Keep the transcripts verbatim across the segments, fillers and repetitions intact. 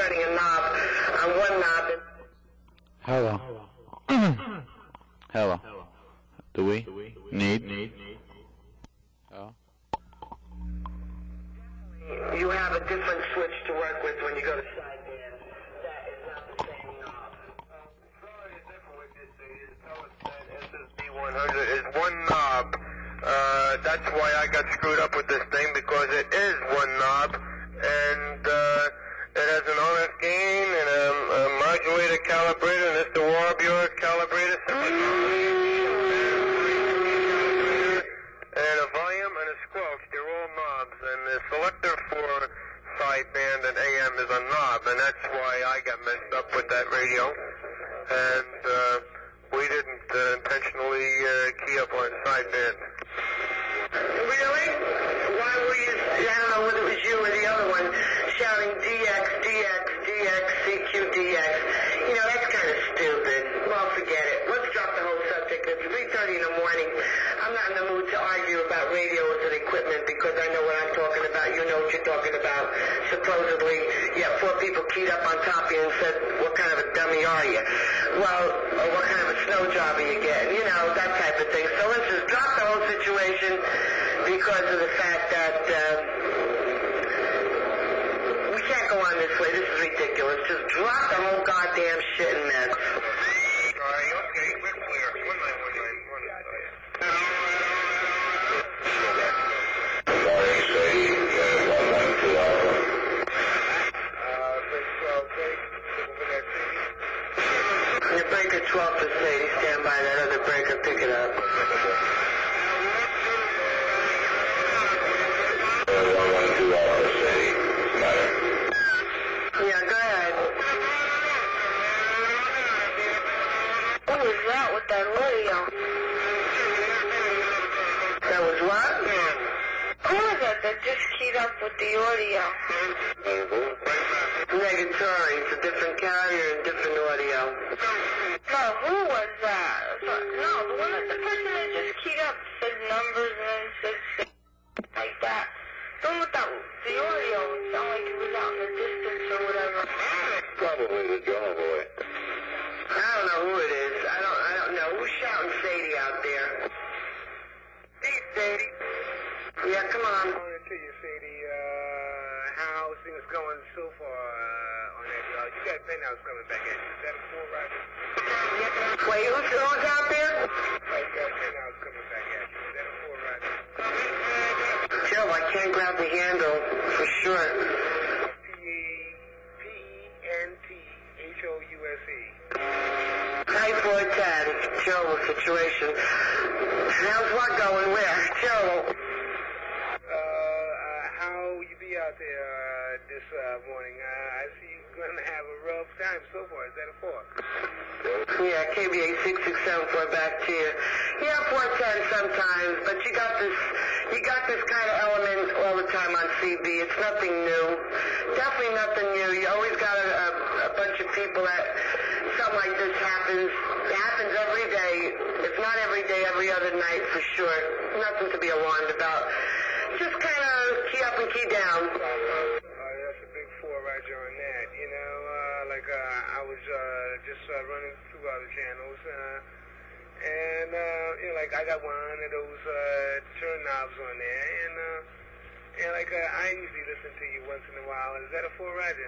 turning a knob on one knob. Hello. Hello. Do we need? Oh. You have a different switch to work with when you go to sideband. That is not the same knob. Sorry, it's different with this thing. S S B one hundred is one knob. Uh, that's why I got screwed up with this thing, because it is one knob, and uh, it has an R F gain and a, a modulator calibrator, and it's the Warburg calibrator, and a volume and a squelch. They're all knobs, and the selector for sideband and A M is a knob, and that's why I got messed up with that radio. And uh, we didn't uh, intentionally uh, key up on sideband. Really? Why were you, I don't know whether it was you or the other one, shouting D X, D X, D X, C Q, D X. You know, that's kind of stupid. Well, forget it. Let's drop the whole subject. It's three thirty in the morning. I'm not in the mood to argue about radios and equipment because I know what I'm talking about. You know what you're talking about. Supposedly, yeah, four people keyed up on top of you and said, what kind of a dummy are you? Well, or what kind of a snow job are you getting? You know, that type of thing. So let's just drop the whole situation because of the fact that uh, we can't go on this way. This is ridiculous. Just drop the whole goddamn shit and mess. Sorry, okay, we're clear. one nine one nine, one nine. Sorry, say, one one two Alpha. Uh, break twelve, break, over that city. Your breaker twelve for Sadie, stand by that other breaker, pick it up. one one two Alpha, Sadie, matter. Yeah, go ahead. What was that with that radio? That was what? Who was that that just keyed up with the audio? Negatory. It's a different carrier and different audio. No, who was that? No, the one that the person that just keyed up said numbers and then said like that. The one with that, the audio, it sounded like it was out in the distance or whatever. Probably the drummer boy. I don't know who it is. I don't. I don't know who's shouting Sadie out there. Hey, Sadie. Yeah, come on. I want to tell you, Sadie, uh, how things going so far uh, on that. Uh, you got Penthouse coming back at you. Is that a full ride? Wait, who's, who's out there? You got Penthouse coming back at you. Is that a full ride? Joe, I can't grab the handle for sure. P A P N T H O U S E. Nine four ten. Joe, situation. How's what going? Where? Joe. Uh, uh, how you be out there uh, this uh, morning? Uh, I see you're going to have a rough time so far. Is that a four? Yeah, K B A six six seven four back to you. Yeah, four ten sometimes, but you got this, you got this kind of element all the time on C B. It's nothing new. Definitely nothing new. You always got a, a, a bunch of people that something like this happens. It happens every day. If not every day, every other night for sure. Nothing to be alarmed about. Just kind of key up and key down. Uh, that's a big four right there on that. You know, uh, like uh, I was uh, just uh, running through other channels, uh, and uh, you know, like I got one of those uh, turn knobs on there, and uh, and like uh, I usually listen to you once in a while. Is that a four rider?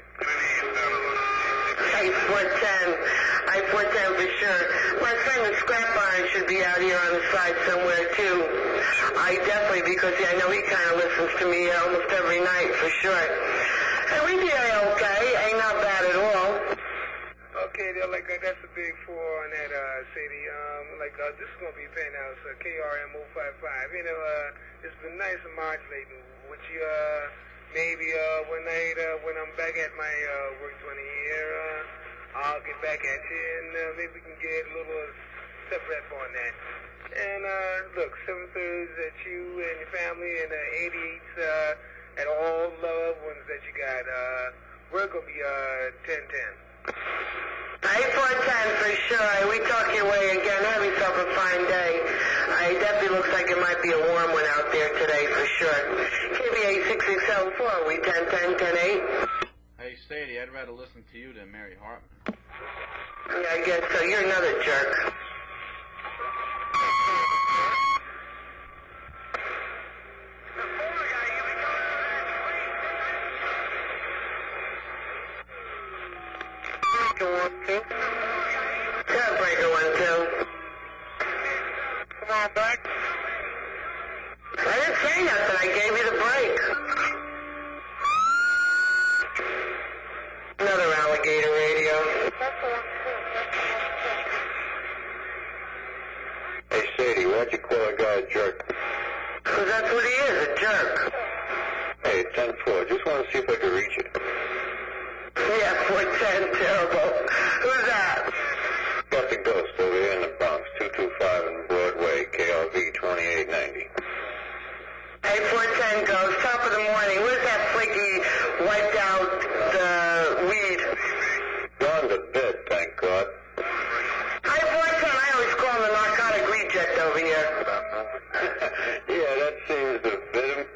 I four ten. I four ten for sure. My friend the Scrap Iron should be out here on the side somewhere too. I definitely, because yeah, I know he kind of listens to me almost every night for sure. And we do okay. Ain't not bad at all. Okay, they're like uh, that's a big four on that, uh, Sadie. Um, like uh, this is gonna be Penthouse uh, K R M zero five five. You know, uh, it's been nice and modulating. Would you uh, maybe uh, one night uh, when I'm back at my uh, work twenty year, uh, I'll get back at you and uh, maybe we can get a little step rep on that. And uh, look, seven thirds at you and your family, and uh, eighty-eights uh, at all loved ones that you got. Uh, we're gonna be uh, ten ten. eight four ten for sure. We talk your way again. Have yourself a fine day. Uh, it definitely looks like it might be a warm one out there today for sure. K B A six six seven four. We ten ten ten eight. Hey, Sadie, I I'd rather listen to you than Mary Hartman. Yeah, I guess so. You're another jerk. Yeah, breaker one, two. Come on back. I didn't say nothing. I gave you the break. Another alligator radio. Hey, Sadie, why'd you call a guy a jerk? Because that's what he is, a jerk. Hey, ten four, just want to see if I could reach you. Yeah, four ten, terrible. Who's that? Got the ghost over here in the Bronx, two two five in Broadway, K R V twenty-eight ninety. Hey, four ten goes, top of the morning. Where's that flaky, wiped out the weed? Gone to bed, thank God. Hey, four ten, I always call him the narcotic reject over here. Yeah, that seems to fit him.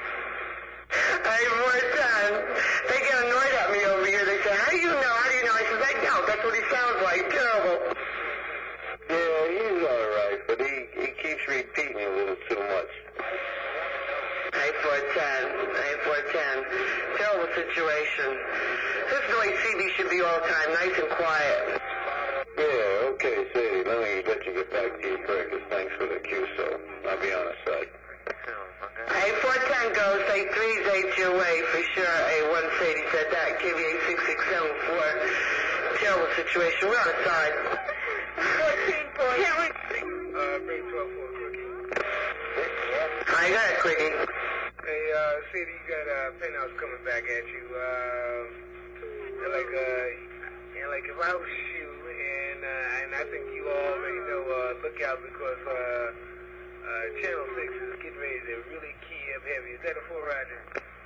Hey, four ten, they get annoyed at me over here. They say, how do you know? How do you know? I said, I know. That's what he sounds like. Terrible. Yeah, he's all right, but he, he keeps repeating a little too much. Hey, four ten, hey, four ten, terrible situation. This is the way C B should be all the time, nice and quiet. Yeah, okay, Sadie, let me let you get back to your breakfast. Thanks for the Q S O. I'll be on the side. Hey, four ten goes, say three's eight your way for sure. Hey, one Sadie said that, K V A six six seven four. Terrible situation, we're on the side. fourteen point. Yeah, we... Uh, bring twelve four, Quickie. I got it, Quickie. Hey, uh, Sadie, you got, uh, Penthouse coming back at you. Uh, like, uh, and like, if I was you, and, uh, and I think you already know, uh, look out because, uh, uh, Channel six is getting ready to really key up heavy. Is that a full rider?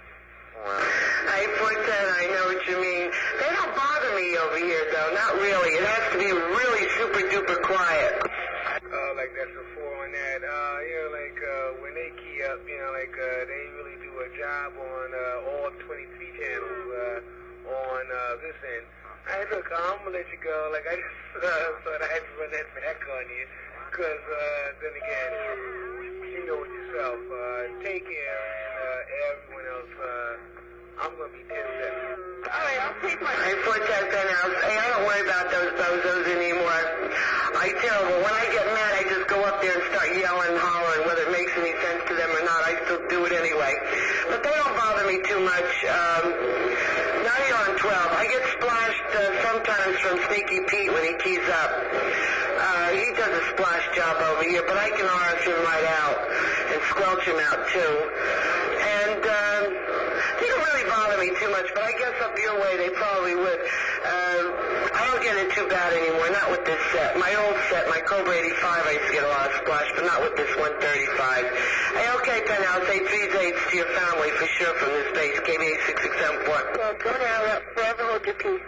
Hey, four ten, I know what you mean. They don't bother me over here, though. Not really. It has to be really super duper quiet. Uh, like that's a four on that. Uh, you know, like, uh, when they key up, you know, like, uh, they really do a job on, uh, all twenty-three channels, uh, on, uh, this end. Hey, look, I'm gonna let you go. Like, I just, uh, thought I had to run that back on you. Cause, uh, then again, you know it yourself. Uh, take care, and, uh, everyone else, uh, I'm gonna be ten seconds. Alright, I'll take my... Hey, four ten, Penthouse. Hey, I don't worry about those bozos anymore. I tell you, when I get mad, I just go up there and start yelling and hollering, whether it makes any sense to them or not. I still do it anyway. But they don't bother me too much. Um, now you're on twelve. I get splashed uh, sometimes from Sneaky Pete when he keys up. Uh, he does a splash job over here, but I can R F him right out and squelch him out too. And um, they don't really bother me too much, but I guess up your way they probably would. Um, I don't get it too bad anymore, not with this set. My old set, my Cobra eighty-five, I used to get a lot of splash, but not with this one thirty-five. Hey, okay, Penthouse, say three's eights to your family for sure from this base, K B A six six seven four. Well, go now, forever hold your peace.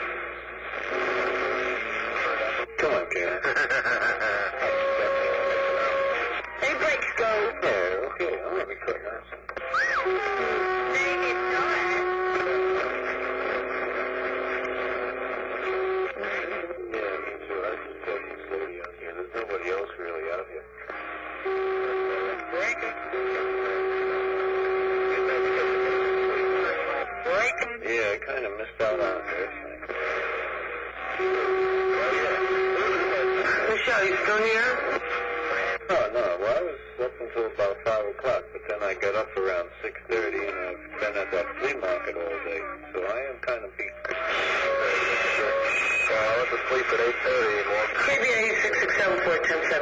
Come on, Karen. Hey, brakes go. Yeah, okay, I'm gonna be quick, huh? Dang it, not. Yeah, me too. I just told you Sadie out here. There's nobody else really out here. Break 'em. Break 'em. Yeah, I kind of missed out on this. Michelle, you still here? No, no. Well, I was up until about five o'clock, but then I got up around six thirty, and I've been at that flea market all day, so I am kind of beat. Well, I was asleep at eight thirty. K B A six six seven four ten seconds.